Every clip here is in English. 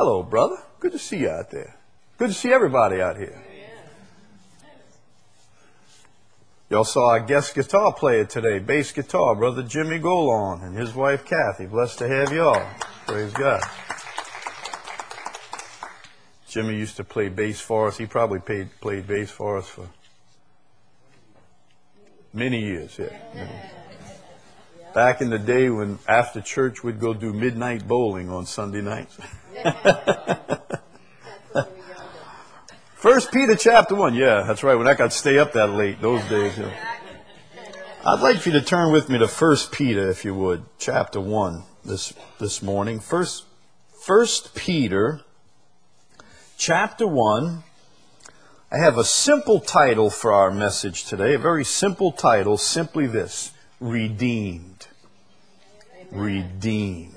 Hello, brother. Good to see you out there. Good to see everybody out here. Y'all saw our guest guitar player today, bass guitar, Brother Jimmy Golon, and his wife Kathy. Blessed to have y'all. Praise God. Jimmy used to play bass for us. He probably played bass for us for many years. Yeah. Back in the day when after church we'd go do midnight bowling on Sunday nights. 1 Peter chapter 1. Yeah, that's right. When I got to stay up that late those days. You know. I'd like for you to turn with me to 1 Peter, if you would, chapter 1 this morning. First Peter chapter 1. I have a simple title for our message today, a very simple title, simply this: Redeemed. Amen. Redeemed.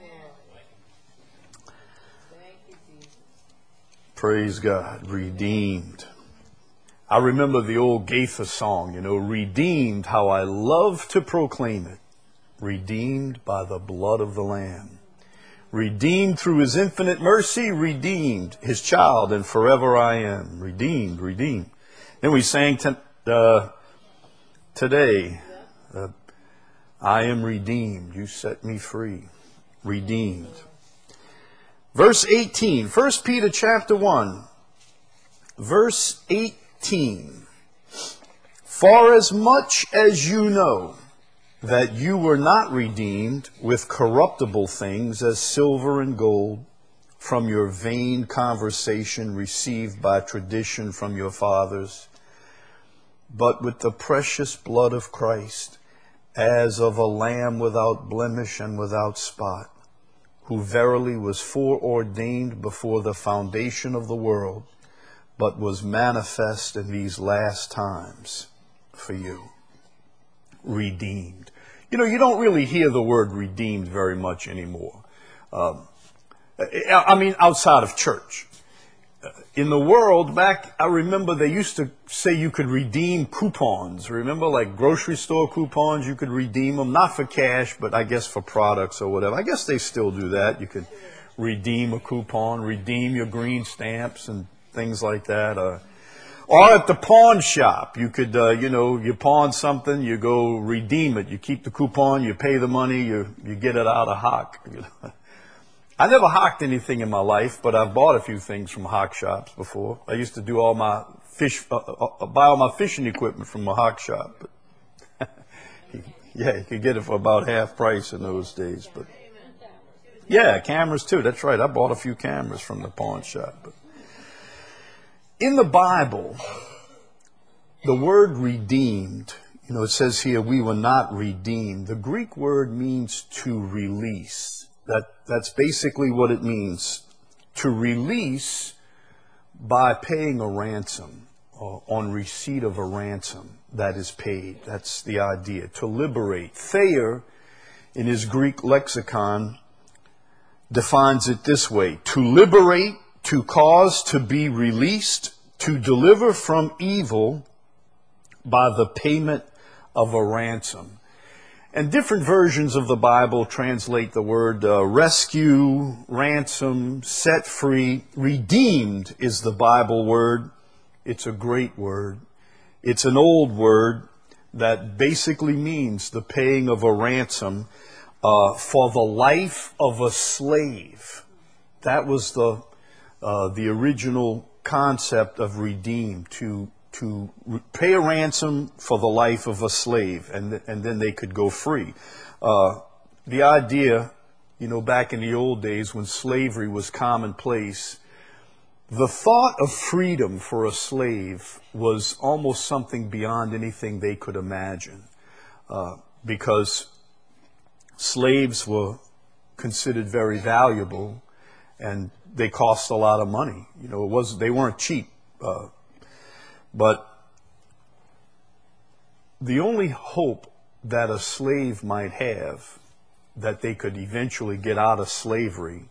Praise God, redeemed. I remember the old Gaither song, redeemed, how I love to proclaim it. Redeemed by the blood of the Lamb. Redeemed through his infinite mercy, redeemed, his child, and forever I am. Redeemed, redeemed. Then we sang today, I am redeemed, you set me free. Redeemed. Verse 18, 1 Peter chapter 1, verse 18. For as much as you know that you were not redeemed with corruptible things as silver and gold from your vain conversation received by tradition from your fathers, but with the precious blood of Christ, as of a lamb without blemish and without spot, who verily was foreordained before the foundation of the world, but was manifest in these last times for you. Redeemed. You don't really hear the word redeemed very much anymore. Outside of church. In the world, I remember they used to say you could redeem coupons. Remember, like grocery store coupons, you could redeem them, not for cash, but I guess for products or whatever. I guess they still do that. You could redeem a coupon, redeem your green stamps and things like that. Or at the pawn shop, you could, you pawn something, you go redeem it. You keep the coupon, you pay the money, you get it out of hock. I never hocked anything in my life, but I've bought a few things from hock shops before. I used to do all my buy all my fishing equipment from a hock shop. But yeah, you could get it for about half price in those days. But yeah, cameras too. That's right. I bought a few cameras from the pawn shop. But in the Bible, the word redeemed, it says here, we were not redeemed. The Greek word means to release. That's basically what it means. To release by paying a ransom, or on receipt of a ransom that is paid. That's the idea. To liberate. Thayer, in his Greek lexicon, defines it this way: to liberate, to cause to be released, to deliver from evil by the payment of a ransom. And different versions of the Bible translate the word rescue, ransom, set free. Redeemed is the Bible word. It's a great word. It's an old word that basically means the paying of a ransom for the life of a slave. That was the original concept of redeemed, to pay a ransom for the life of a slave, and then they could go free. The idea, back in the old days when slavery was commonplace, the thought of freedom for a slave was almost something beyond anything they could imagine, because slaves were considered very valuable, and they cost a lot of money. They weren't cheap. But the only hope that a slave might have, that they could eventually get out of slavery,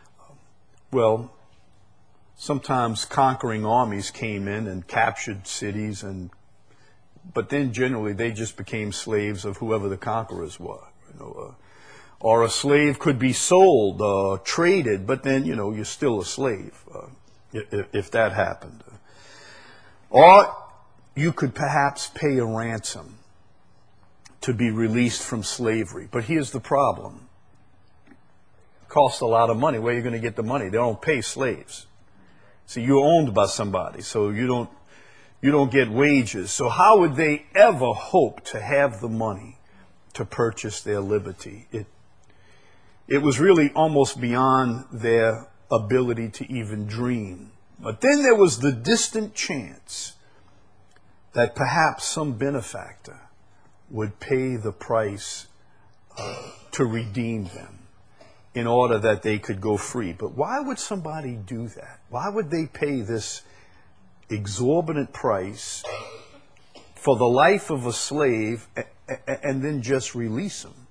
sometimes conquering armies came in and captured cities, but then generally they just became slaves of whoever the conquerors were. Or a slave could be sold, traded, but then, you're still a slave if that happened. Or you could perhaps pay a ransom to be released from slavery. But here's the problem. It costs a lot of money. Where are you going to get the money? They don't pay slaves. See, you're owned by somebody, so you don't get wages. So how would they ever hope to have the money to purchase their liberty? It was really almost beyond their ability to even dream. But then there was the distant chance that perhaps some benefactor would pay the price to redeem them in order that they could go free. But why would somebody do that? Why would they pay this exorbitant price for the life of a slave and then just release him?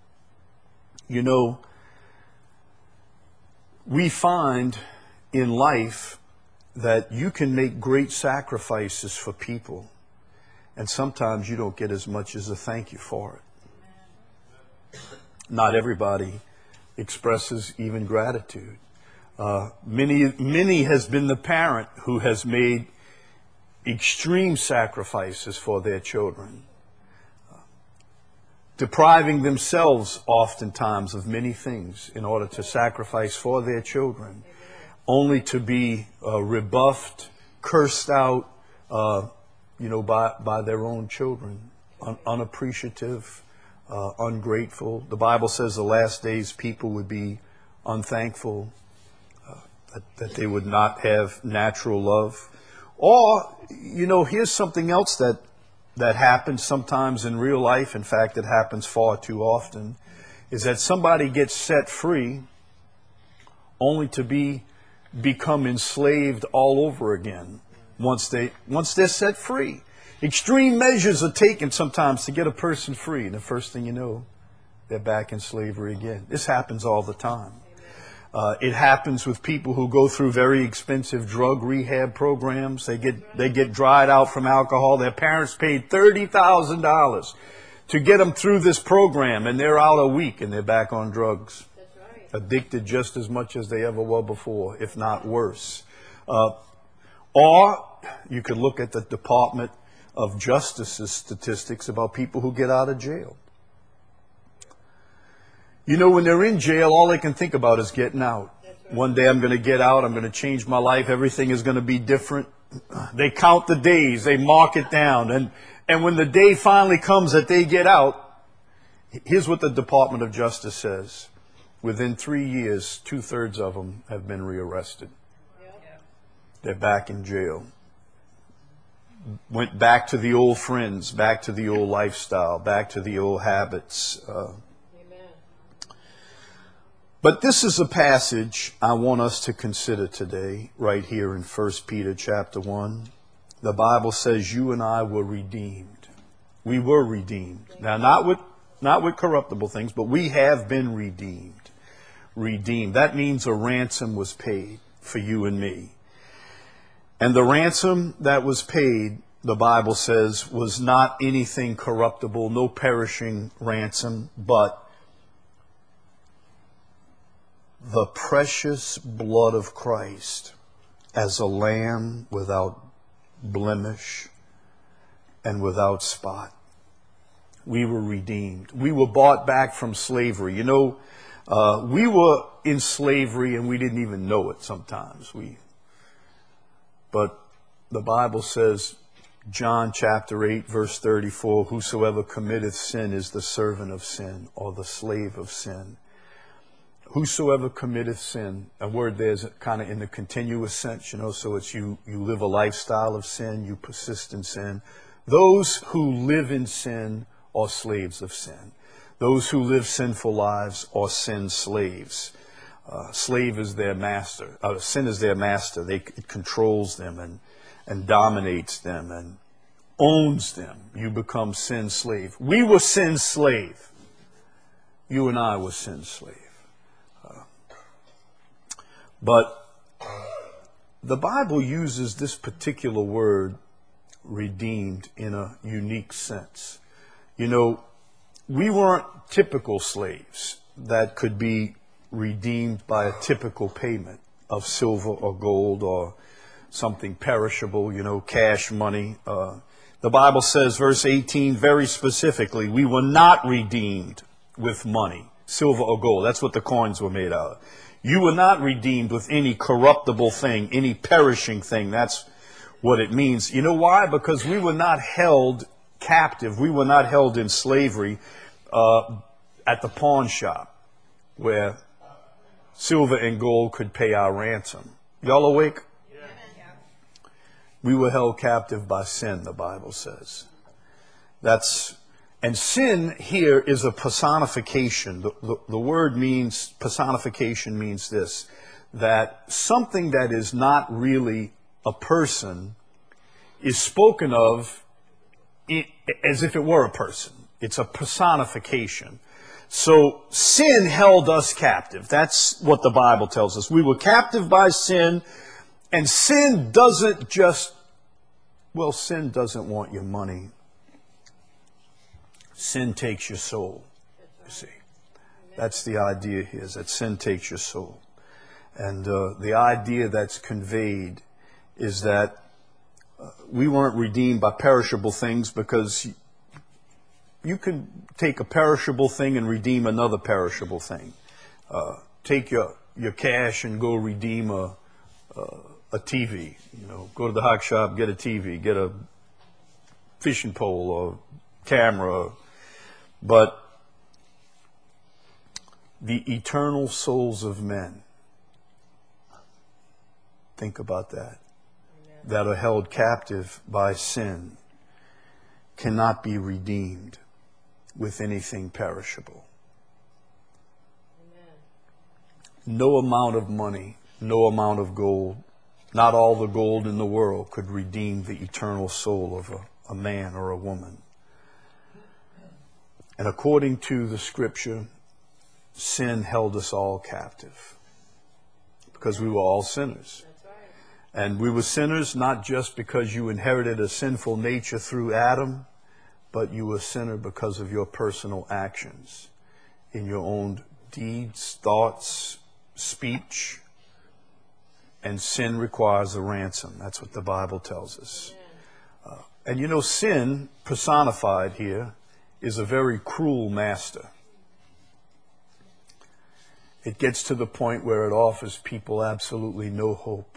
We find in life that you can make great sacrifices for people, and sometimes you don't get as much as a thank you for it. Not everybody expresses even gratitude. Many has been the parent who has made extreme sacrifices for their children, depriving themselves oftentimes of many things in order to sacrifice for their children, only to be rebuffed, cursed out, by their own children, unappreciative, ungrateful. The Bible says the last days people would be unthankful, that they would not have natural love. Or, here's something else that happens sometimes in real life. In fact, it happens far too often, is that somebody gets set free only to become enslaved all over again once they're set free. Extreme measures are taken sometimes to get a person free, and the first thing you know, they're back in slavery again. This happens all the time. It happens with people who go through very expensive drug rehab programs. They get dried out from alcohol. Their parents paid $30,000 to get them through this program, and they're out a week and they're back on drugs. That's right. Addicted just as much as they ever were before, if not worse. Or you could look at the Department of Justice's statistics about people who get out of jail. When they're in jail, all they can think about is getting out. Right. One day I'm going to get out. I'm going to change my life. Everything is going to be different. They count the days. They mark it down. And when the day finally comes that they get out, here's what the Department of Justice says. Within 3 years, 2/3 of them have been rearrested. Yep. They're back in jail. Went back to the old friends, back to the old lifestyle, back to the old habits. But this is a passage I want us to consider today, right here in 1 Peter chapter 1. The Bible says you and I were redeemed. We were redeemed. Now, not with corruptible things, but we have been redeemed. Redeemed. That means a ransom was paid for you and me. And the ransom that was paid, the Bible says, was not anything corruptible, no perishing ransom, but the precious blood of Christ as a lamb without blemish and without spot. We were redeemed. We were bought back from slavery. We were in slavery and we didn't even know it sometimes. But the Bible says, John chapter 8, verse 34, whosoever committeth sin is the servant of sin, or the slave of sin. Whosoever committeth sin, a word there is kind of in the continuous sense, so it's you live a lifestyle of sin, you persist in sin. Those who live in sin are slaves of sin. Those who live sinful lives are sin slaves. Slave is their master. Sin is their master. It controls them and dominates them and owns them. You become sin slave. We were sin slave. You and I were sin slave. But the Bible uses this particular word, redeemed, in a unique sense. We weren't typical slaves. that could be redeemed by a typical payment of silver or gold or something perishable, cash money. The Bible says, verse 18, very specifically, we were not redeemed with money, silver or gold. That's what the coins were made out of. You were not redeemed with any corruptible thing, any perishing thing. That's what it means. You know why? Because we were not held captive. We were not held in slavery at the pawn shop where silver and gold could pay our ransom. Y'all awake? We were held captive by sin, the Bible says. And sin here is a personification. The word means, personification means this, that something that is not really a person is spoken of as if it were a person. It's a personification. So sin held us captive. That's what the Bible tells us. We were captive by sin. And sin doesn't sin doesn't want your money. Sin takes your soul, you see. That's the idea here, is that sin takes your soul. And the idea that's conveyed is that we weren't redeemed by perishable things, because you can take a perishable thing and redeem another perishable thing. Take your cash and go redeem a TV, go to the hock shop, get a TV, get a fishing pole or camera. But the eternal souls of men, think about that, that are held captive by sin, cannot be redeemed with anything perishable. No amount of money, no amount of gold, not all the gold in the world could redeem the eternal soul of a man or a woman. And according to the scripture, sin held us all captive because we were all sinners. That's right. And we were sinners not just because you inherited a sinful nature through Adam, but you were a sinner because of your personal actions in your own deeds, thoughts, speech. And sin requires a ransom. That's what the Bible tells us. And sin personified here is a very cruel master. It gets to the point where it offers people absolutely no hope.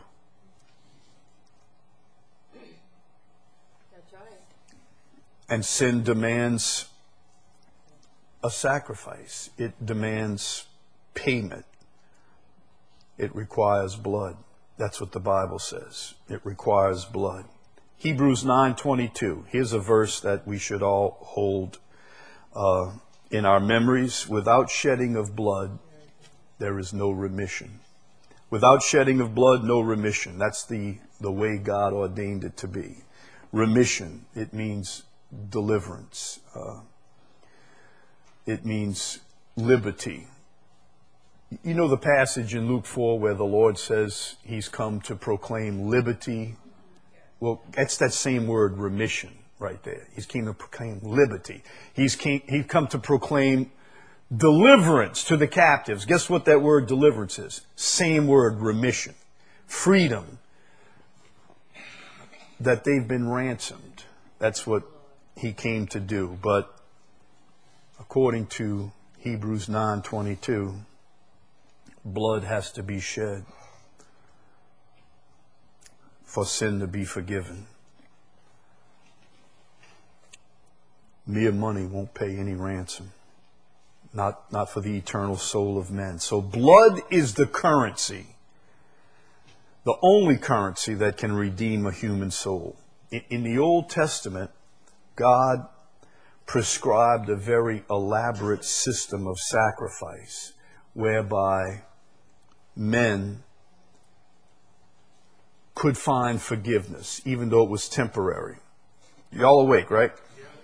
That's right. And sin demands a sacrifice. It demands payment. It requires blood. That's what the Bible says. It requires blood. Hebrews 9:22. Here's a verse that we should all hold in our memories. Without shedding of blood, there is no remission. Without shedding of blood, no remission. That's the way God ordained it to be. Remission, it means deliverance. It means liberty. You know the passage in Luke 4 where the Lord says he's come to proclaim liberty? Well, that's that same word, remission, right there. He's came to proclaim liberty. He's come to proclaim deliverance to the captives. Guess what that word deliverance is? Same word, remission. Freedom. That they've been ransomed. That's what he came to do. But according to Hebrews 9:22, blood has to be shed for sin to be forgiven. Mere money won't pay any ransom. Not for the eternal soul of men. So blood is the currency, the only currency that can redeem a human soul. In the Old Testament, God prescribed a very elaborate system of sacrifice whereby men could find forgiveness, even though it was temporary. Y'all awake, right?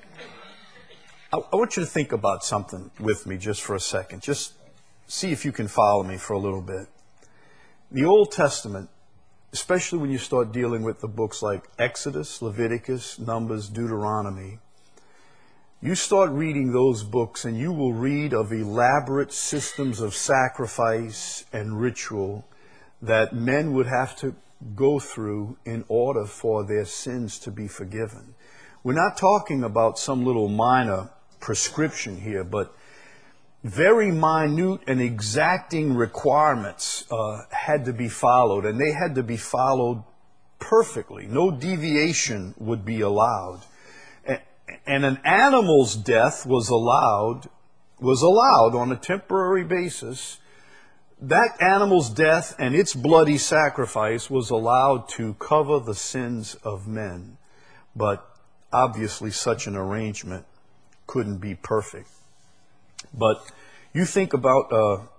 I want you to think about something with me just for a second. Just see if you can follow me for a little bit. The Old Testament, especially when you start dealing with the books like Exodus, Leviticus, Numbers, Deuteronomy, You start reading those books and you will read of elaborate systems of sacrifice and ritual that men would have to go through in order for their sins to be forgiven. We're not talking about some little minor prescription here, but very minute and exacting requirements had to be followed, and they had to be followed perfectly. No deviation would be allowed. And an animal's death was allowed on a temporary basis. That animal's death and its bloody sacrifice was allowed to cover the sins of men. But obviously such an arrangement couldn't be perfect. But you think about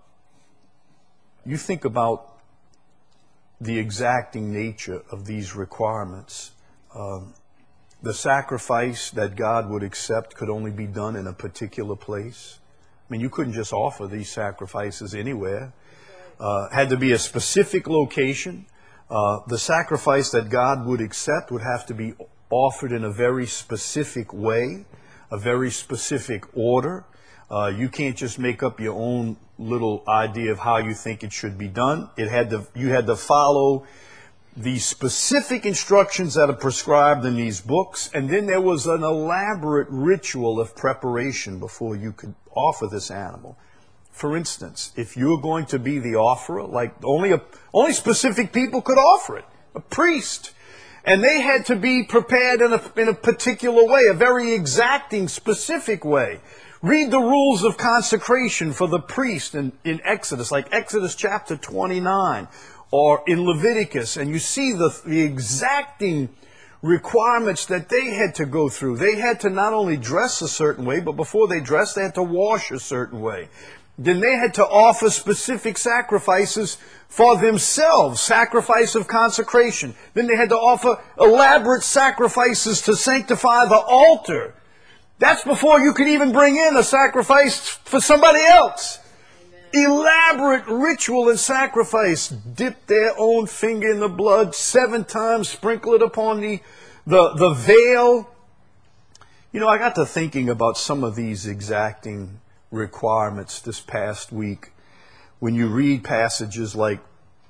the exacting nature of these requirements. The sacrifice that God would accept could only be done in a particular place. I mean, you couldn't just offer these sacrifices anywhere. Had to be a specific location. The sacrifice that God would accept would have to be offered in a very specific way, a very specific order. You can't just make up your own little idea of how you think it should be done. You had to follow the specific instructions that are prescribed in these books, and then there was an elaborate ritual of preparation before you could offer this animal. For instance, if you're going to be the offerer, like only specific people could offer it, a priest. And they had to be prepared in a particular way, a very exacting, specific way. Read the rules of consecration for the priest in Exodus, like Exodus chapter 29, or in Leviticus, and you see the exacting requirements that they had to go through. They had to not only dress a certain way, but before they dressed, they had to wash a certain way. Then they had to offer specific sacrifices for themselves, sacrifice of consecration. Then they had to offer elaborate sacrifices to sanctify the altar. That's before you could even bring in a sacrifice for somebody else. Amen. Elaborate ritual and sacrifice. Dip their own finger in the blood 7 times, sprinkle it upon the veil. You know, I got to thinking about some of these exacting requirements this past week. When you read passages like,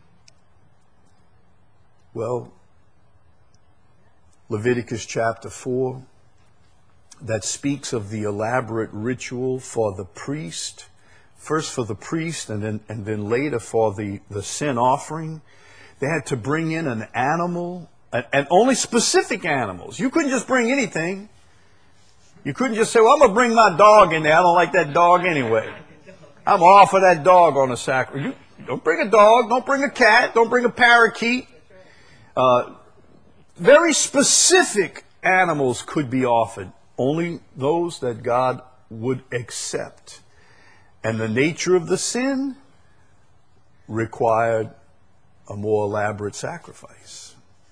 Leviticus chapter 4, that speaks of the elaborate ritual for the priest, first for the priest and then later for the sin offering. They had to bring in an animal, and only specific animals. You couldn't just bring anything. You couldn't just say, well, I'm going to bring my dog in there. I don't like that dog anyway. I'm going to offer that dog on a sacrifice. Don't bring a dog. Don't bring a cat. Don't bring a parakeet. Very specific animals could be offered. Only those that God would accept. And the nature of the sin required a more elaborate sacrifice.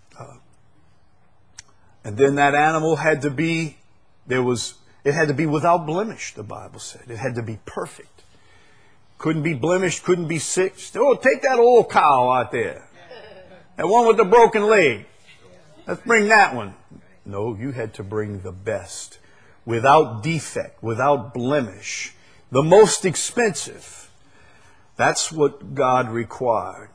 And then that animal had to be, it had to be without blemish, the Bible said. It had to be perfect. Couldn't be blemished, couldn't be sick. Oh, take that old cow out there. That one with the broken leg. Let's bring that one. No, you had to bring the best, without defect, without blemish, the most expensive. That's what God required.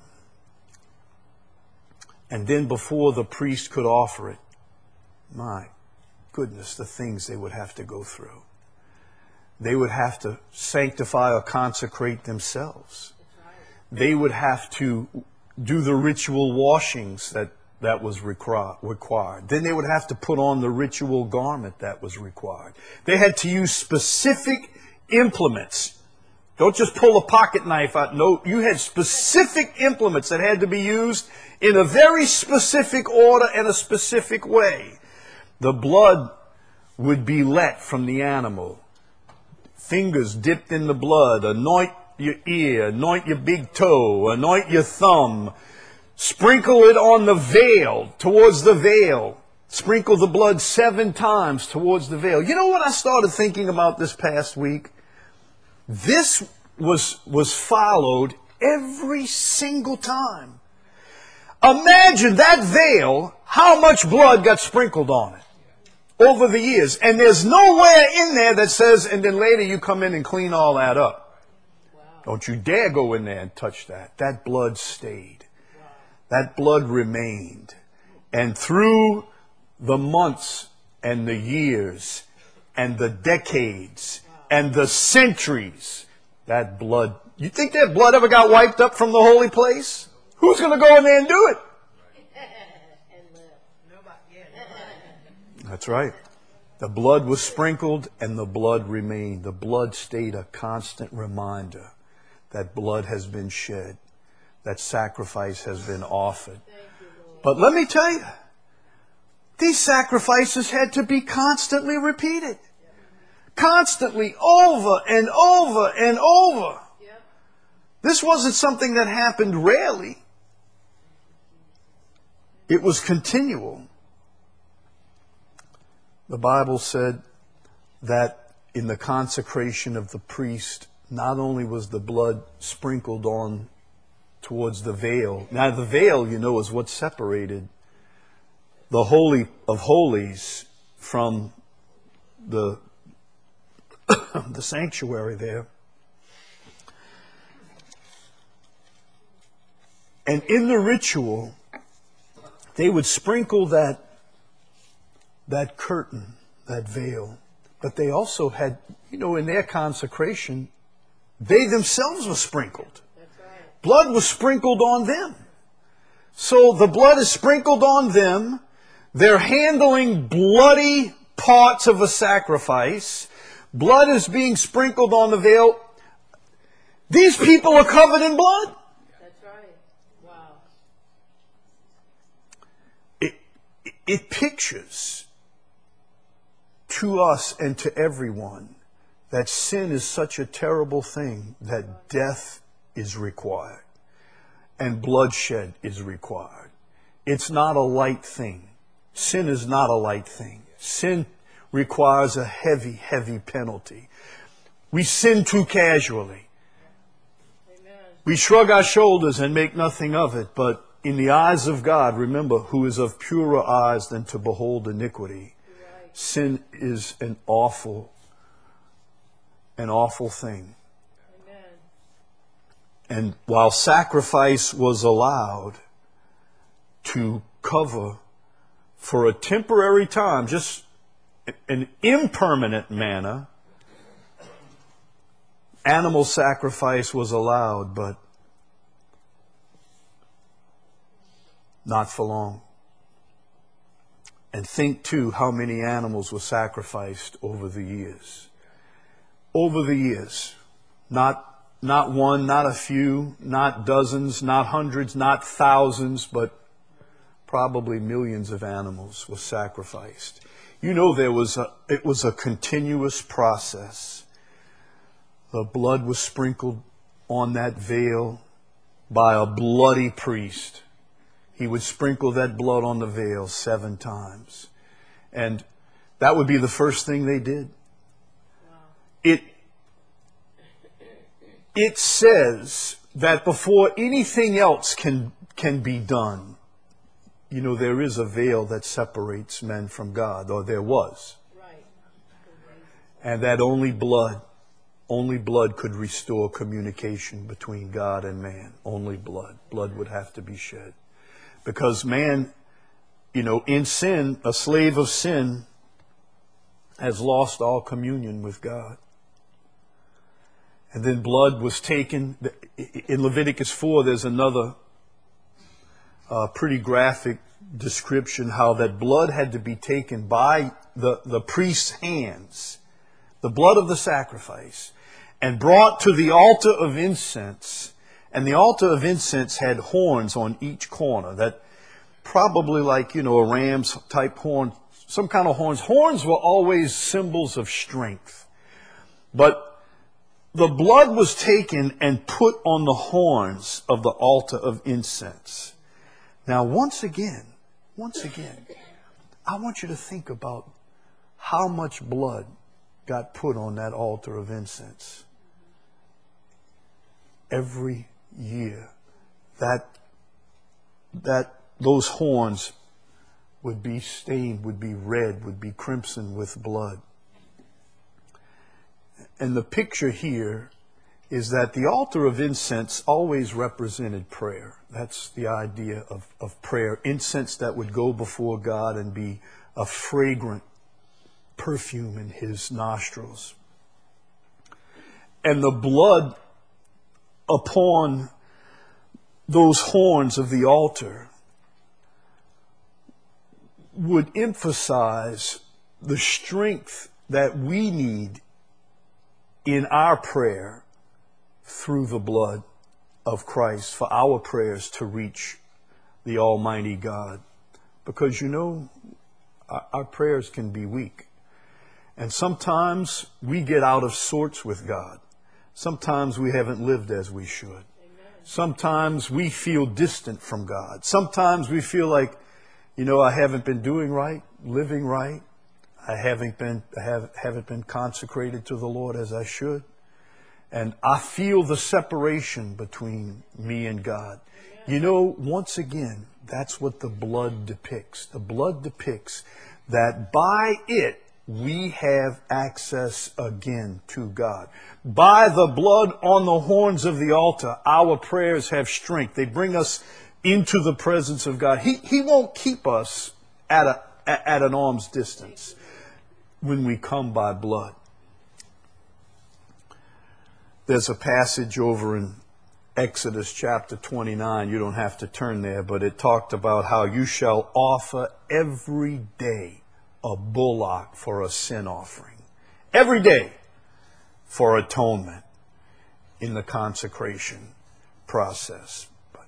And then before the priest could offer it, my goodness, the things they would have to go through. They would have to sanctify or consecrate themselves. They would have to do the ritual washings that was required. Then they would have to put on the ritual garment that was required. They had to use specific implements. Don't just pull a pocket knife out. No, you had specific implements that had to be used in a very specific order and a specific way. The blood would be let from the animal. Fingers dipped in the blood. Anoint your ear. Anoint your big toe. Anoint your thumb. Sprinkle it on the veil, towards the veil. Sprinkle the blood 7 times towards the veil. You know what I started thinking about this past week? This was followed every single time. Imagine that veil, how much blood got sprinkled on it. over the years. And there's nowhere in there that says, and then later you come in and clean all that up. Wow. Don't you dare go in there and touch that. That blood stayed. Wow. That blood remained. And through the months and the years and the decades and the centuries, that blood, you think that blood ever got wiped up from the holy place? Who's going to go in there and do it? That's right. The blood was sprinkled and the blood remained. The blood stayed a constant reminder that blood has been shed, that sacrifice has been offered. But let me tell you, these sacrifices had to be constantly repeated. Constantly, over and over and over. This wasn't something that happened rarely. It was continual. The Bible said that in the consecration of the priest, not only was the blood sprinkled on towards the veil. Now the veil, you know, is what separated the Holy of Holies from the the sanctuary there. And in the ritual, they would sprinkle that curtain, that veil. But they also had, you know, in their consecration, they themselves were sprinkled. That's right. Blood was sprinkled on them. So the blood is sprinkled on them. They're handling bloody parts of a sacrifice. Blood is being sprinkled on the veil. These people are covered in blood. That's right. Wow. It pictures to us and to everyone that sin is such a terrible thing that death is required and bloodshed is required. It's not a light thing. Sin is not a light thing. Sin requires a heavy, heavy penalty. We sin too casually. Amen. We shrug our shoulders and make nothing of it, but in the eyes of God, remember, who is of purer eyes than to behold iniquity. Right. Sin is an awful thing. Amen. And while sacrifice was allowed to cover for a temporary time, just an impermanent manner, animal sacrifice was allowed, but not for long. And think too how many animals were sacrificed over the years. Over the years. Not one, not a few, not dozens, not hundreds, not thousands, but probably millions of animals were sacrificed. You know, it was a continuous process. The blood was sprinkled on that veil by a bloody priest. He would sprinkle that blood on the veil 7 times. And that would be the first thing they did. Wow. It says that before anything else can be done, you know, there is a veil that separates men from God, or there was. Right. And that only blood could restore communication between God and man. Only blood. Blood would have to be shed. Because man, you know, in sin, a slave of sin has lost all communion with God. And then blood was taken. In Leviticus 4, there's another pretty graphic description how that blood had to be taken by the priest's hands, the blood of the sacrifice, and brought to the altar of incense. And the altar of incense had horns on each corner, that probably like, you know, a ram's type horn, some kind of horns. Horns were always symbols of strength. But the blood was taken and put on the horns of the altar of incense. Now, once again, I want you to think about how much blood got put on that altar of incense. Every year, those horns would be stained, would be red, would be crimson with blood. And the picture here is that the altar of incense always represented prayer. That's the idea of prayer. Incense that would go before God and be a fragrant perfume in his nostrils. And the blood upon those horns of the altar would emphasize the strength that we need in our prayer through the blood of Christ for our prayers to reach the Almighty God. Because, you know, our prayers can be weak. And sometimes we get out of sorts with God. Sometimes we haven't lived as we should. Amen. Sometimes we feel distant from God. Sometimes we feel like, you know, I haven't been doing right, living right. I haven't been consecrated to the Lord as I should. And I feel the separation between me and God. Amen. You know, once again, that's what the blood depicts. The blood depicts that by it we have access again to God. By the blood on the horns of the altar, our prayers have strength. They bring us into the presence of God. He won't keep us at an arm's distance when we come by blood. There's a passage over in Exodus chapter 29. You don't have to turn there, but it talked about how you shall offer every day a bullock for a sin offering. Every day for atonement in the consecration process.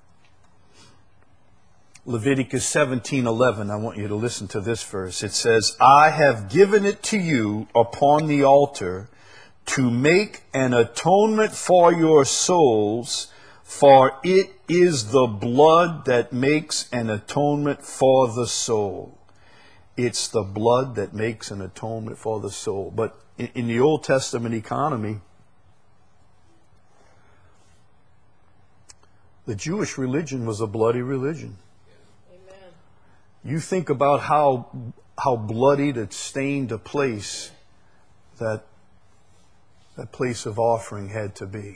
Leviticus 17:11, I want you to listen to this verse. It says, I have given it to you upon the altar to make an atonement for your souls, for it is the blood that makes an atonement for the soul. It's the blood that makes an atonement for the soul. But in the Old Testament economy, the Jewish religion was a bloody religion. You think about how bloodied and stained a place that place of offering had to be.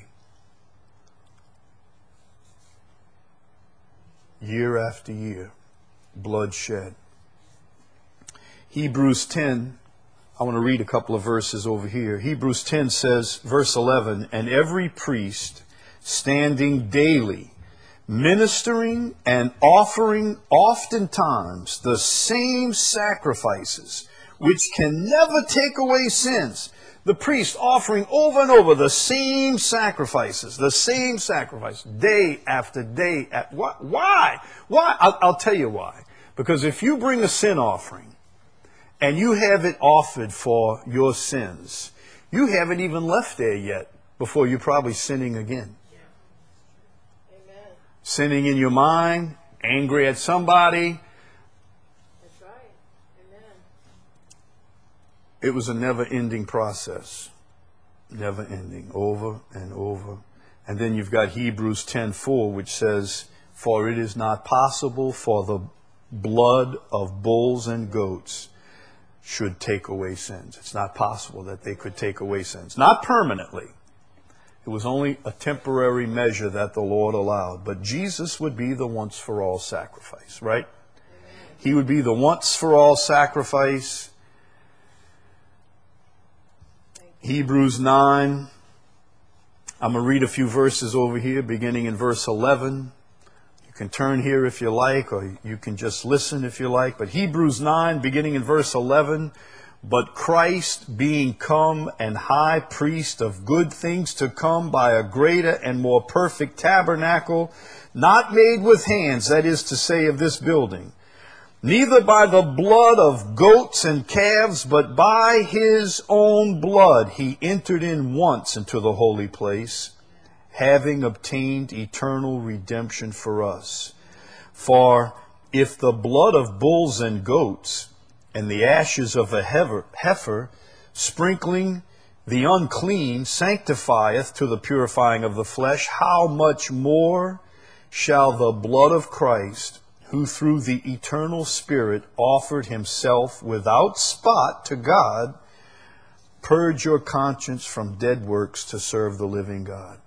Year after year, bloodshed. Hebrews 10, I want to read a couple of verses over here. Hebrews 10 says, verse 11, and every priest standing daily, ministering and offering oftentimes the same sacrifices, which can never take away sins. The priest offering over and over the same sacrifices, day after day. Why? Why? I'll tell you why. Because if you bring a sin offering and you have it offered for your sins, you haven't even left there yet before you're probably sinning again. Sinning in your mind, angry at somebody. That's right. Amen. It was a never-ending process. Never-ending, over and over. And then you've got Hebrews 10:4, which says, for it is not possible for the blood of bulls and goats should take away sins. It's not possible that they could take away sins. Not permanently. It was only a temporary measure that the Lord allowed. But Jesus would be the once-for-all sacrifice, right? Amen. He would be the once-for-all sacrifice. Hebrews 9. I'm going to read a few verses over here, beginning in verse 11. You can turn here if you like, or you can just listen if you like. But Hebrews 9, beginning in verse 11. But Christ, being come and high priest of good things to come by a greater and more perfect tabernacle, not made with hands, that is to say, of this building, neither by the blood of goats and calves, but by his own blood he entered in once into the holy place, having obtained eternal redemption for us. For if the blood of bulls and goats and the ashes of a heifer, sprinkling the unclean, sanctifieth to the purifying of the flesh, how much more shall the blood of Christ, who through the eternal Spirit offered himself without spot to God, purge your conscience from dead works to serve the living God.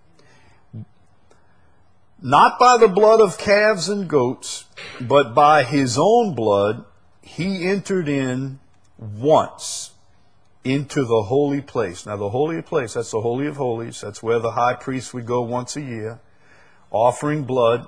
Not by the blood of calves and goats, but by his own blood, he entered in once into the holy place. Now the holy place, that's the Holy of Holies. That's where the high priest would go once a year, offering blood.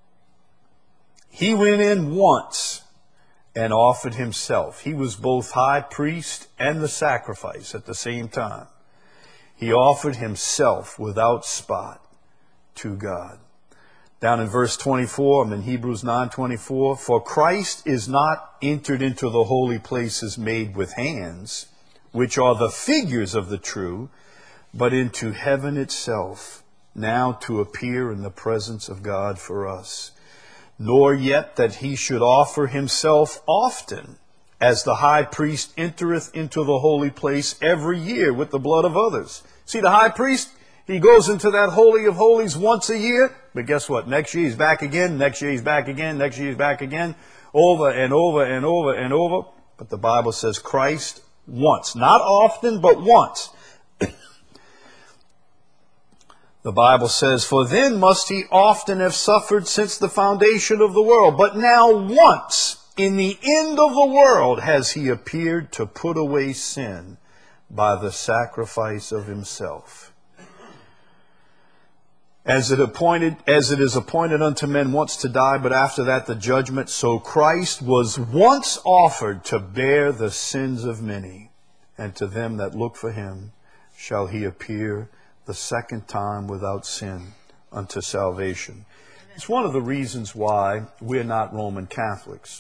He went in once and offered himself. He was both high priest and the sacrifice at the same time. He offered himself without spot to God. Down in verse 24, I'm in Hebrews 9:24, for Christ is not entered into the holy places made with hands, which are the figures of the true, but into heaven itself, now to appear in the presence of God for us. Nor yet that he should offer himself often, as the high priest entereth into the holy place every year with the blood of others. See, the high priest, he goes into that Holy of Holies once a year, but guess what? Next year he's back again, next year he's back again, next year he's back again, over and over and over and over. But the Bible says Christ once, not often, but once. The Bible says, for then must he often have suffered since the foundation of the world. But now once, in the end of the world, has he appeared to put away sin by the sacrifice of himself. As it is appointed unto men once to die, but after that the judgment, so Christ was once offered to bear the sins of many, and to them that look for him shall he appear the second time without sin unto salvation. It's one of the reasons why we're not Roman Catholics.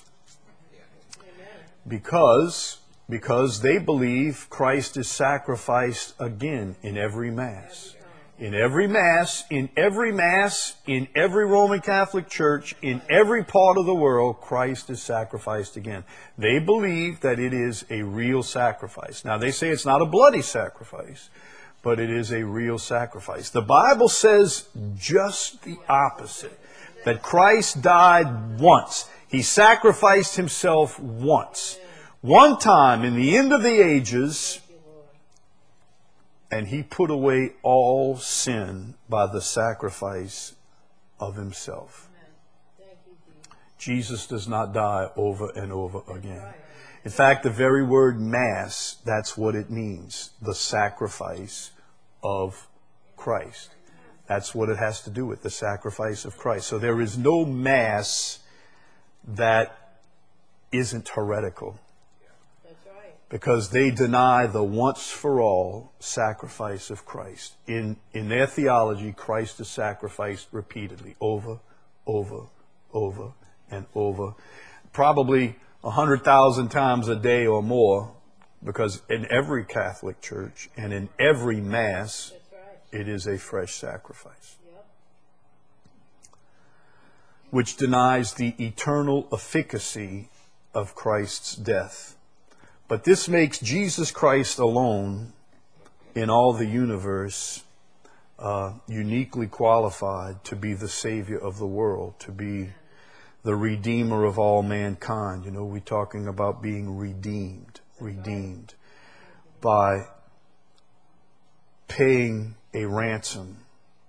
Because they believe Christ is sacrificed again in every Mass. In every Mass, in every Roman Catholic church, in every part of the world, Christ is sacrificed again. They believe that it is a real sacrifice. Now, they say it's not a bloody sacrifice, but it is a real sacrifice. The Bible says just the opposite, that Christ died once. He sacrificed himself once. One time in the end of the ages, and he put away all sin by the sacrifice of himself. Jesus does not die over and over again. In fact, the very word Mass, that's what it means. The sacrifice of Christ. That's what it has to do with, the sacrifice of Christ. So there is no Mass that isn't heretical. Because they deny the once-for-all sacrifice of Christ. In their theology, Christ is sacrificed repeatedly, over, and over. Probably 100,000 times a day or more, because in every Catholic church and in every Mass, it is a fresh sacrifice. Which denies the eternal efficacy of Christ's death. But this makes Jesus Christ alone in all the universe uniquely qualified to be the Savior of the world, to be the Redeemer of all mankind. You know, we're talking about being redeemed by paying a ransom.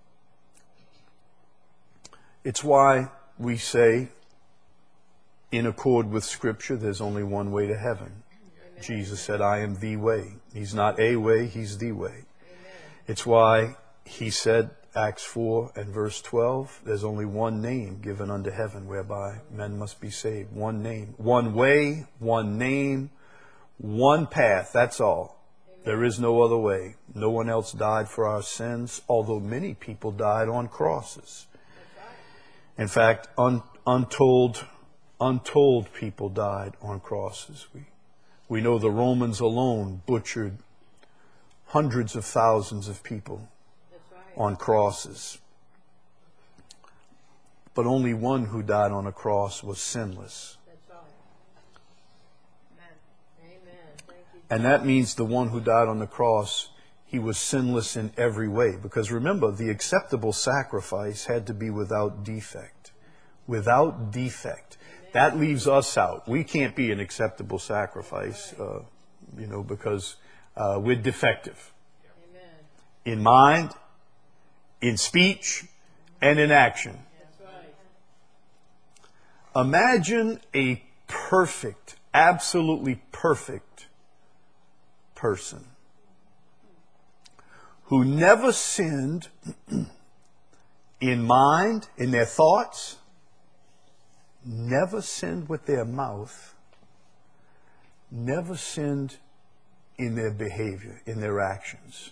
It's why we say, in accord with Scripture, there's only one way to heaven. Jesus said, I am the way. He's not a way, he's the way. It's why he said, Acts 4 and verse 12, there's only one name given unto heaven whereby men must be saved. One name, one way, one name, one path, that's all. There is no other way. No one else died for our sins, although many people died on crosses. In fact, untold people died on crosses. We know the Romans alone butchered hundreds of thousands of people on crosses. But only one who died on a cross was sinless. And that means the one who died on the cross, he was sinless in every way. Because remember, the acceptable sacrifice had to be without defect, without defect. That leaves us out. We can't be an acceptable sacrifice, because we're defective. Amen. In mind, in speech, and in action. That's right. Imagine a perfect, absolutely perfect person who never sinned in mind, in their thoughts, never sinned with their mouth, never sinned in their behavior, in their actions.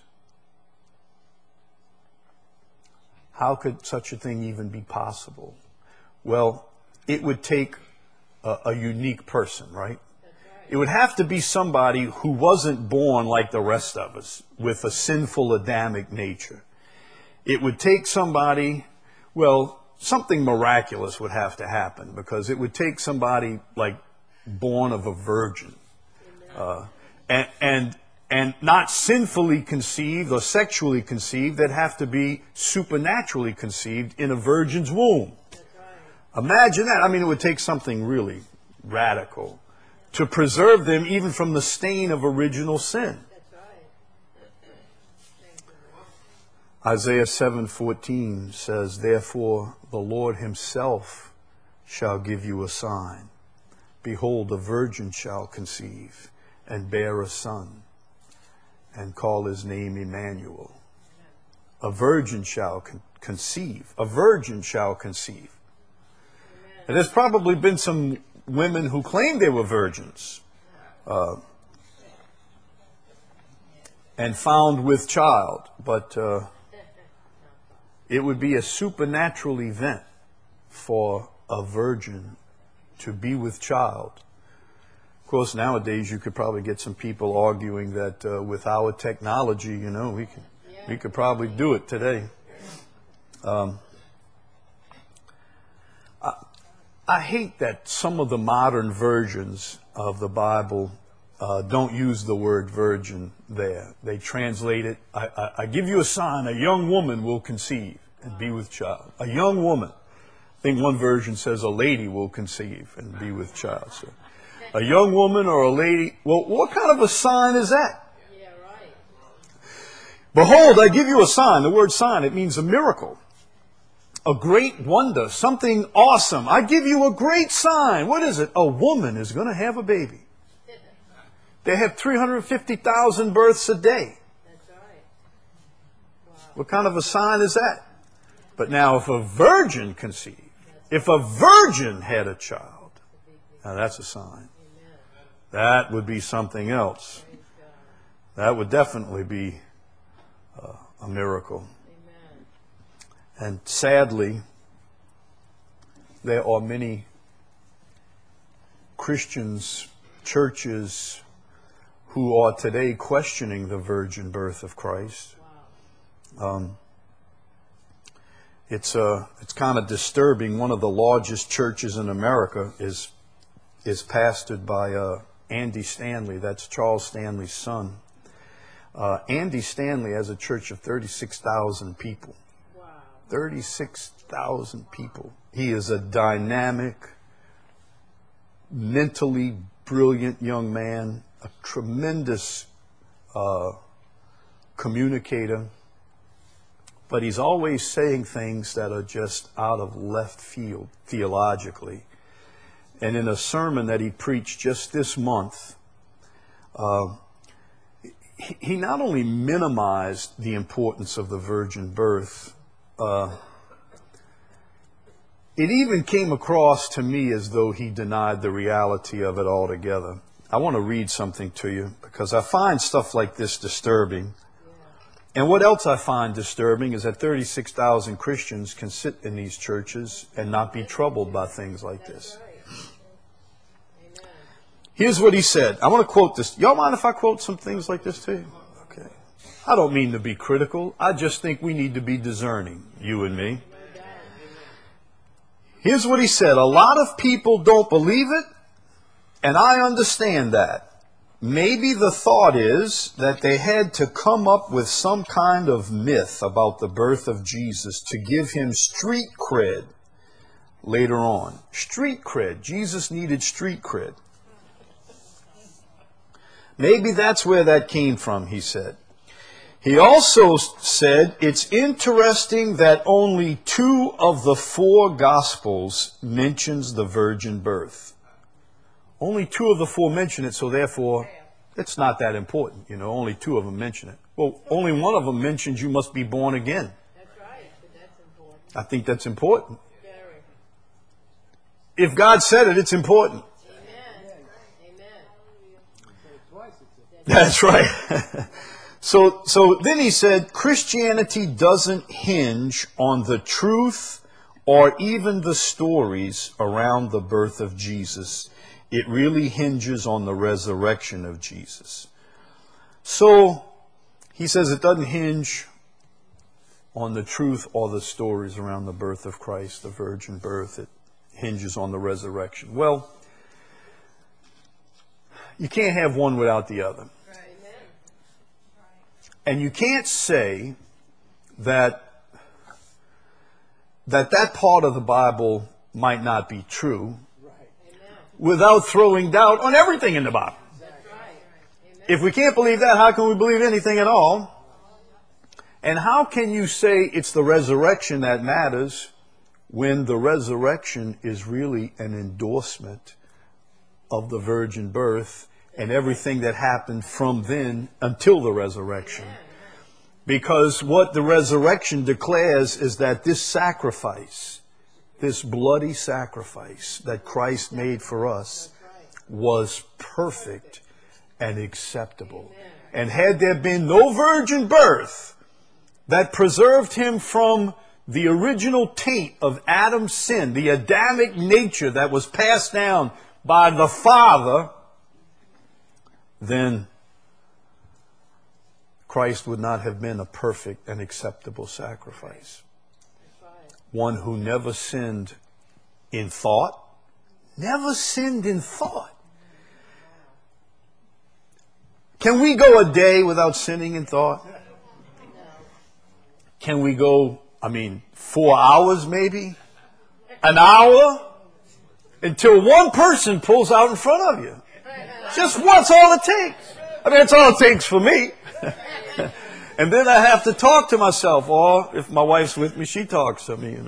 How could such a thing even be possible? Well, it would take a unique person, right? It would have to be somebody who wasn't born like the rest of us with a sinful Adamic nature. It would take somebody, something miraculous would have to happen, because it would take somebody like born of a virgin, and not sinfully conceived or sexually conceived. They'd have to be supernaturally conceived in a virgin's womb. That's right. Imagine that. I mean, it would take something really radical to preserve them even from the stain of original sin. That's right. Thank you, Lord. Isaiah 7:14 says, "Therefore the Lord himself shall give you a sign. Behold, a virgin shall conceive and bear a son, and call his name Emmanuel." A virgin shall conceive. A virgin shall conceive. And there's probably been some women who claimed they were virgins and found with child, but it would be a supernatural event for a virgin to be with child. Of course, nowadays you could probably get some people arguing that with our technology, we could probably do it today. I hate that some of the modern versions of the Bible don't use the word virgin there. They translate it, I give you a sign, a young woman will conceive and be with child. A young woman. I think one version says a lady will conceive and be with child. So, a young woman or a lady. Well, what kind of a sign is that? Yeah, right. Behold, I give you a sign. The word sign, it means a miracle. A great wonder, something awesome. I give you a great sign. What is it? A woman is going to have a baby. They have 350,000 births a day. That's right. Wow. What kind of a sign is that? But now if a virgin conceived, if a virgin had a child, now that's a sign. Amen. That would be something else. Praise God. That would definitely be a miracle. Amen. And sadly, there are many Christians, churches, who are today questioning the virgin birth of Christ. Wow. It's kind of disturbing. One of the largest churches in America is pastored by Andy Stanley. That's Charles Stanley's son. Andy Stanley has a church of 36,000 people. Wow. 36,000 people. He is a dynamic, mentally brilliant young man, a tremendous communicator, but he's always saying things that are just out of left field theologically. And in a sermon that he preached just this month, he not only minimized the importance of the virgin birth, it even came across to me as though he denied the reality of it altogether. I want to read something to you because I find stuff like this disturbing. And what else I find disturbing is that 36,000 Christians can sit in these churches and not be troubled by things like this. Amen. Here's what he said. I want to quote this. Y'all mind if I quote some things like this to you? Okay. I don't mean to be critical. I just think we need to be discerning, you and me. Here's what he said. A lot of people don't believe it, and I understand that. Maybe the thought is that they had to come up with some kind of myth about the birth of Jesus to give him street cred, later on. Street cred. Jesus needed street cred. Maybe that's where that came from, he said. He also said, it's interesting that only 2 of the 4 Gospels mentions the virgin birth. Only 2 of the 4 mention it, so therefore it's not that important. You know, only 2 of them mention it. Well, only one of them mentions you must be born again. That's right, but that's important. I think that's important. Very. If God said it, it's important. Amen. Amen. That's right. So then he said, Christianity doesn't hinge on the truth or even the stories around the birth of Jesus. It really hinges on the resurrection of Jesus. So he says it doesn't hinge on the truth or the stories around the birth of Christ, the virgin birth. It hinges on the resurrection. Well, you can't have one without the other. And you can't say that part of the Bible might not be true without throwing doubt on everything in the Bible. If we can't believe that, how can we believe anything at all? And how can you say it's the resurrection that matters when the resurrection is really an endorsement of the virgin birth and everything that happened from then until the resurrection? Because what the resurrection declares is that this sacrifice, this bloody sacrifice that Christ made for us, was perfect and acceptable. And had there been no virgin birth that preserved him from the original taint of Adam's sin, the Adamic nature that was passed down by the Father, then Christ would not have been a perfect and acceptable sacrifice. One who never sinned in thought. Never sinned in thought. Can we go a day without sinning in thought? Can we go, 4 hours maybe? An hour? Until one person pulls out in front of you. Just once, all it takes. That's all it takes for me. And then I have to talk to myself, or if my wife's with me, she talks to me,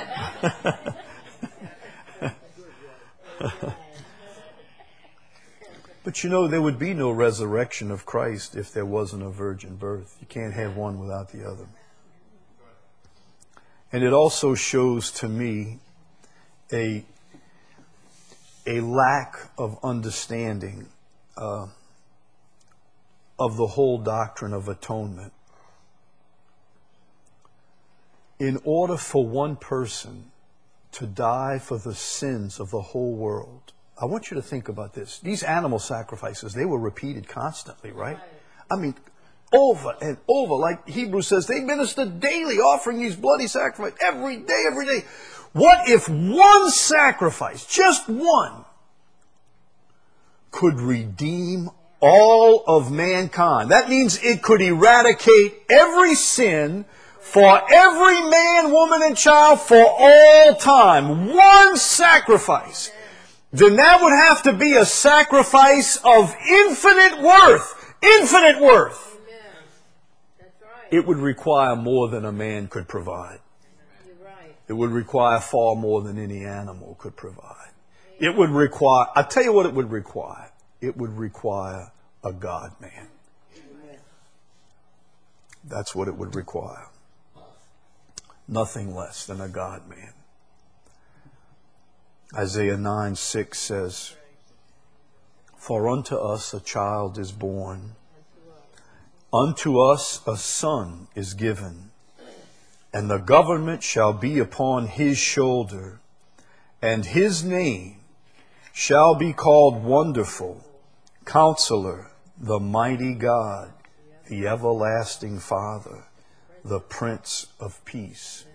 But there would be no resurrection of Christ if there wasn't a virgin birth. You can't have one without the other. And it also shows to me a lack of understanding of the whole doctrine of atonement. In order for one person to die for the sins of the whole world, I want you to think about this. These animal sacrifices, they were repeated constantly, right? Over and over. Like Hebrews says, they ministered daily, offering these bloody sacrifices every day. What if one sacrifice, just one, could redeem all of mankind? That means it could eradicate every sin for every man, woman, and child for all time. One sacrifice. Then that would have to be a sacrifice of infinite worth. Infinite worth. Amen. That's right. It would require more than a man could provide. You're right. It would require far more than any animal could provide. It would require, I'll tell you what it would require. It would require a God-man. That's what it would require. Nothing less than a God-man. Isaiah 9:6 says, "For unto us a child is born, unto us a son is given, and the government shall be upon his shoulder, and his name shall be called Wonderful, Counselor, the Mighty God, the Everlasting Father, the Prince of Peace."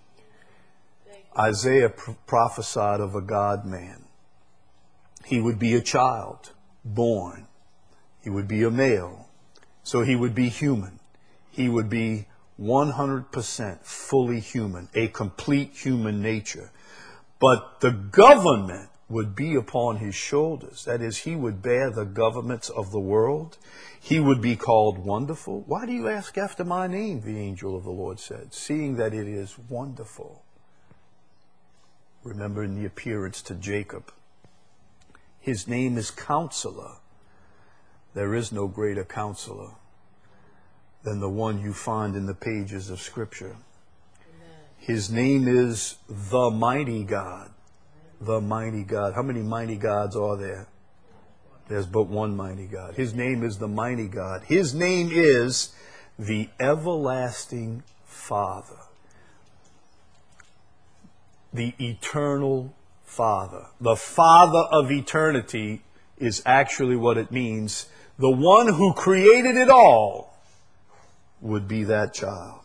Isaiah prophesied of a God-man. He would be a child, born. He would be a male. So he would be human. He would be 100% fully human, a complete human nature. But the government would be upon his shoulders. That is, he would bear the governments of the world. He would be called Wonderful. Why do you ask after my name, the angel of the Lord said, seeing that it is wonderful? Remember in the appearance to Jacob, his name is Counselor. There is no greater counselor than the one you find in the pages of Scripture. His name is the Mighty God. The Mighty God. How many mighty gods are there? There's but one mighty God. His name is the Mighty God. His name is the Everlasting Father. The Eternal Father. The Father of eternity is actually what it means. The one who created it all would be that child.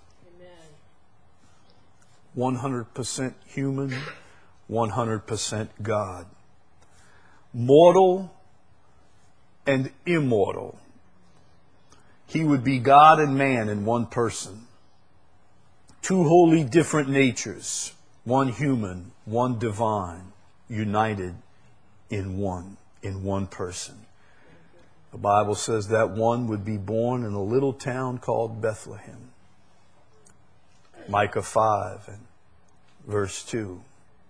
100% human, 100% God. Mortal and immortal. He would be God and man in one person. Two wholly different natures. One human, one divine, united in one person. The Bible says that one would be born in a little town called Bethlehem. Micah 5 and verse 2.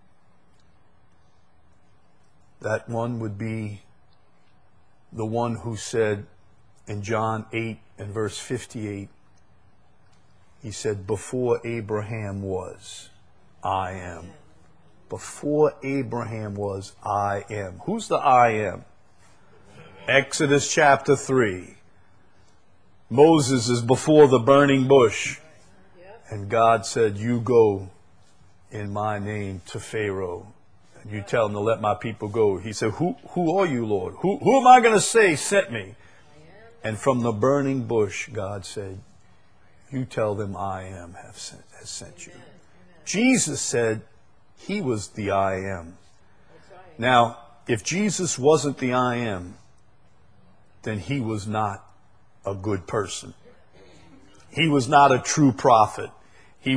That one would be the one who said in John 8 and verse 58, he said, before Abraham was, I am. Before Abraham was, I am. Who's the I am? Exodus chapter 3. Moses is before the burning bush. And God said, you go in my name to Pharaoh. And you tell him to let my people go. He said, who are you, Lord? Who am I going to say sent me? And from the burning bush, God said, you tell them I am has sent you. Jesus said he was the I am. Now, if Jesus wasn't the I am, then he was not a good person. He was not a true prophet. He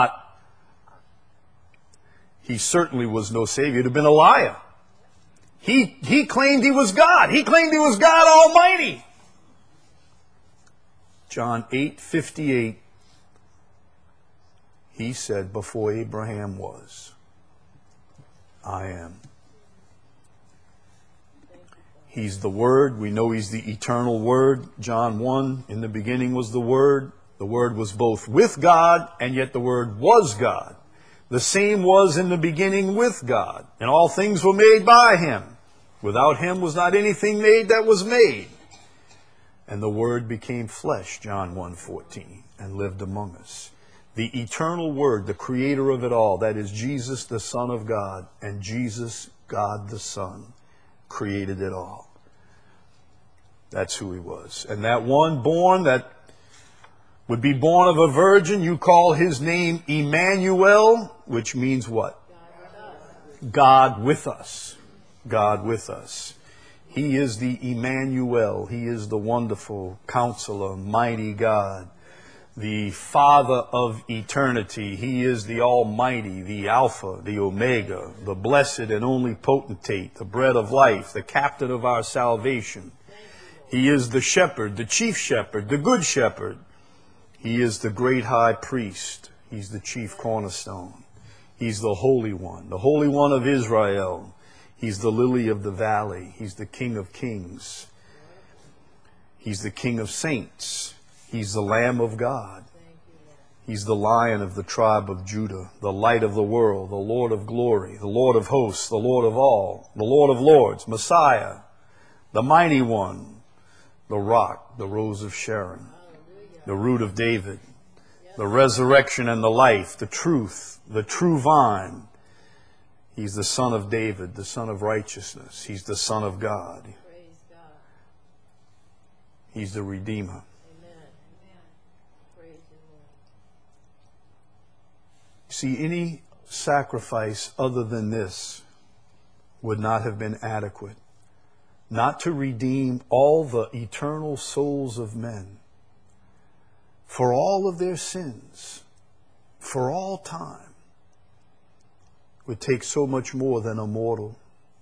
certainly was no savior. He'd have been a liar. He claimed he was God. He claimed he was God Almighty. John 8:58, he said, before Abraham was, I am. He's the Word. We know he's the eternal Word. John 1, in the beginning was the Word. The Word was both with God, and yet the Word was God. The same was in the beginning with God, and all things were made by him. Without him was not anything made that was made. And the Word became flesh, John 1:14, and lived among us. The eternal Word, the creator of it all, that is Jesus, the Son of God, and Jesus, God the Son, created it all. That's who he was. And that one born that would be born of a virgin, you call his name Emmanuel, which means what? God with us. God with us. He is the Emmanuel. He is the wonderful counselor, mighty God, the Father of eternity. He is the Almighty, the Alpha, the Omega, the blessed and only potentate, the bread of life, the captain of our salvation. He is the shepherd, the chief shepherd, the good shepherd. He is the great high priest. He's the chief cornerstone. He's the Holy One of Israel. He's the lily of the valley. He's the King of kings. He's the King of saints. He's the Lamb of God. He's the Lion of the tribe of Judah, the light of the world, the Lord of glory, the Lord of hosts, the Lord of all, the Lord of lords, Messiah, the mighty one, the rock, the rose of Sharon, the root of David, the resurrection and the life, the truth, the true vine. He's the Son of David, the Son of righteousness. He's the Son of God. He's the Redeemer. See, any sacrifice other than this would not have been adequate, not to redeem all the eternal souls of men for all of their sins, for all time. would take so much more than a mortal.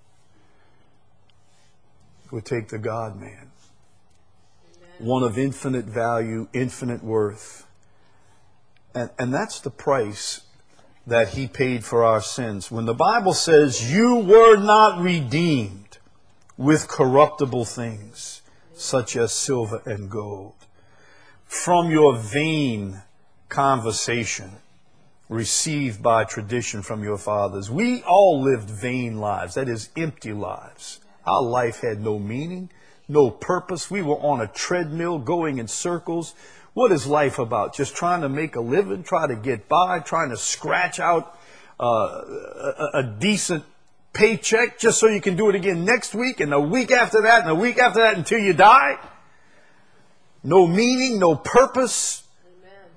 It would take the God-man. One of infinite value, infinite worth. And that's the price that he paid for our sins. When the Bible says, you were not redeemed with corruptible things, such as silver and gold, from your vain conversation received by tradition from your fathers. We all lived vain lives, that is, empty lives. Our life had no meaning, no purpose. We were on a treadmill going in circles. What is life about? Just trying to make a living, try to get by, trying to scratch out a decent paycheck just so you can do it again next week and the week after that and the week after that until you die? No meaning, no purpose. Amen.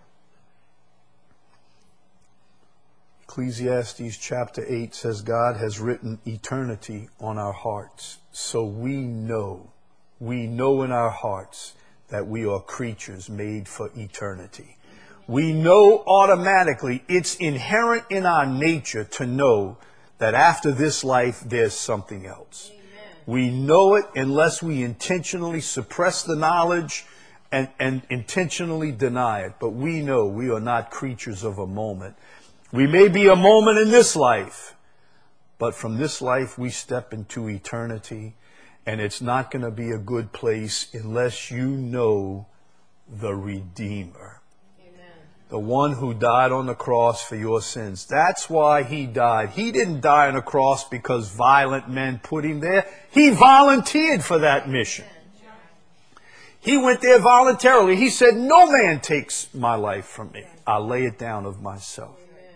Ecclesiastes chapter 8 says God has written eternity on our hearts. So we know in our hearts that we are creatures made for eternity. We know automatically, it's inherent in our nature to know that after this life, there's something else. Amen. We know it unless we intentionally suppress the knowledge and intentionally deny it. But we know we are not creatures of a moment. We may be a moment in this life, but from this life we step into eternity, and it's not going to be a good place unless you know the Redeemer. The one who died on the cross for your sins. That's why he died. He didn't die on the cross because violent men put him there. He volunteered for that mission. He went there voluntarily. He said, no man takes my life from me. I lay it down of myself.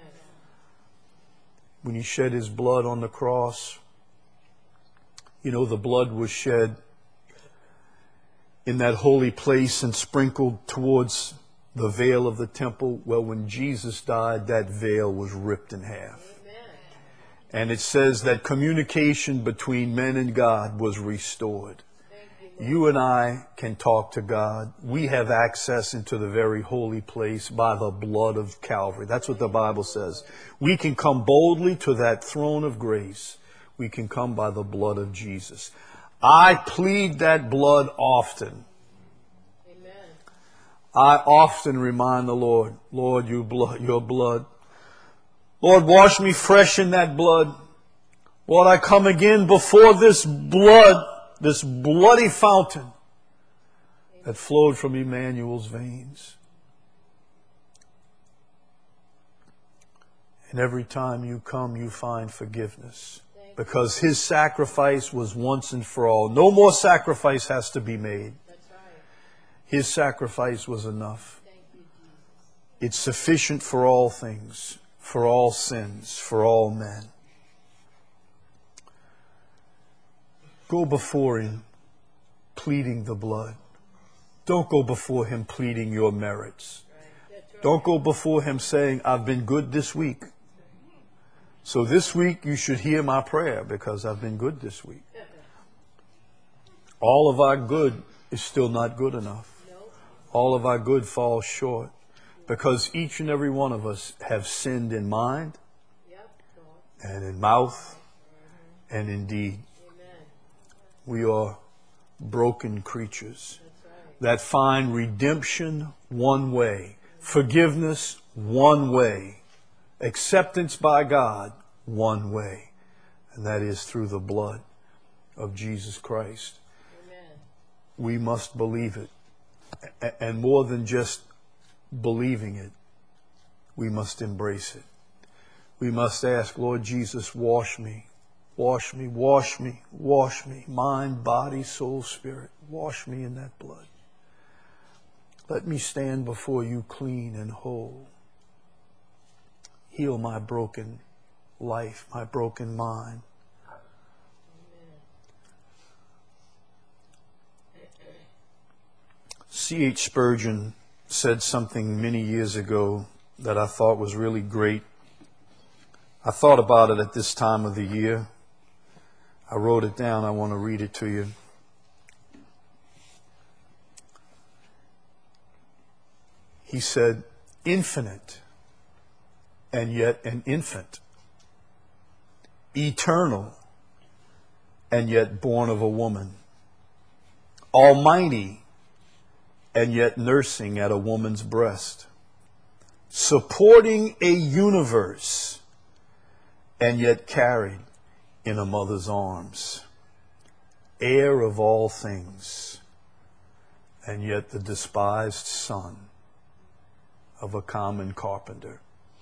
When he shed his blood on the cross, you know, the blood was shed in that holy place and sprinkled towards the veil of the temple. Well, when Jesus died, that veil was ripped in half. Amen. And it says that communication between men and God was restored. You and I can talk to God. We have access into the very holy place by the blood of Calvary. That's what the Bible says. We can come boldly to that throne of grace. We can come by the blood of Jesus. I plead that blood often. I often remind the Lord, Lord, your blood. Lord, wash me fresh in that blood. Lord, I come again before this blood, this bloody fountain that flowed from Emmanuel's veins. And every time you come, you find forgiveness. Because his sacrifice was once and for all. No more sacrifice has to be made. His sacrifice was enough. It's sufficient for all things, for all sins, for all men. Go before him pleading the blood. Don't go before him pleading your merits. Don't go before him saying, I've been good this week. So this week you should hear my prayer because I've been good this week. All of our good is still not good enough. All of our good falls short because each and every one of us have sinned in mind and in mouth and in deed. We are broken creatures that find redemption one way, forgiveness one way, acceptance by God one way, and that is through the blood of Jesus Christ. Amen. We must believe it. And more than just believing it, we must embrace it. We must ask, Lord Jesus, wash me, wash me, wash me, wash me, mind, body, soul, spirit. Wash me in that blood. Let me stand before you clean and whole. Heal my broken life, my broken mind. C.H. Spurgeon said something many years ago that I thought was really great. I thought about it at this time of the year. I wrote it down. I want to read it to you. He said, infinite and yet an infant eternal, and yet born of a woman, almighty, and yet nursing at a woman's breast, supporting a universe, and yet carried in a mother's arms, heir of all things, and yet the despised son of a common carpenter.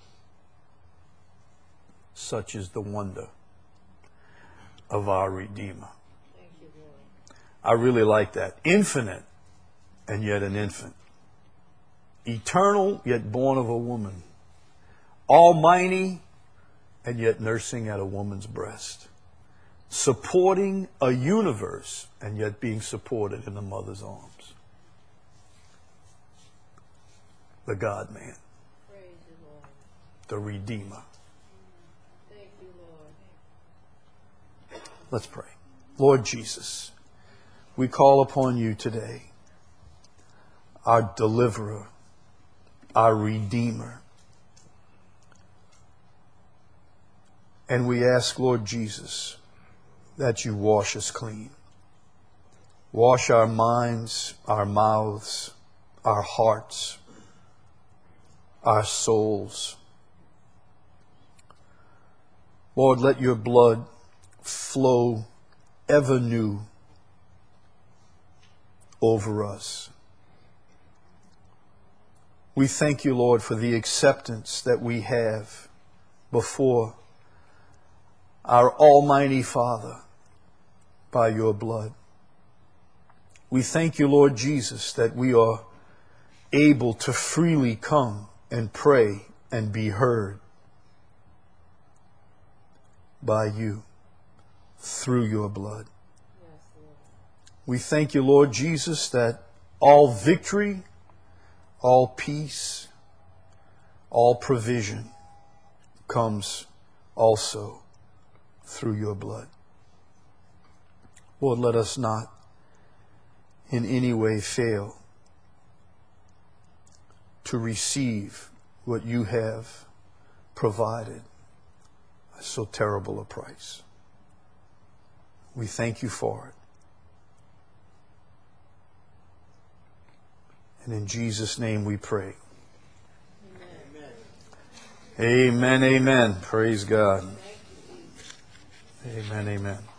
Such is the wonder of our Redeemer. Thank you, Lord. I really like that. Infinite, and yet an infant. Eternal, yet born of a woman. Almighty, and yet nursing at a woman's breast. Supporting a universe, and yet being supported in the mother's arms. The God-man. Praise you, Lord. The Redeemer. Thank you, Lord. Let's pray. Lord Jesus, we call upon you today, our deliverer, our Redeemer. And we ask, Lord Jesus, that you wash us clean. Wash our minds, our mouths, our hearts, our souls. Lord, let your blood flow ever new over us. We thank you, Lord, for the acceptance that we have before our Almighty Father by your blood. We thank you, Lord Jesus, that we are able to freely come and pray and be heard by you through your blood. Yes, Lord. We thank you, Lord Jesus, that all victory, all peace, all provision comes also through your blood. Lord, let us not in any way fail to receive what you have provided at so terrible a price. We thank you for it. And in Jesus' name we pray. Amen. Amen, amen. Praise God. Amen, amen.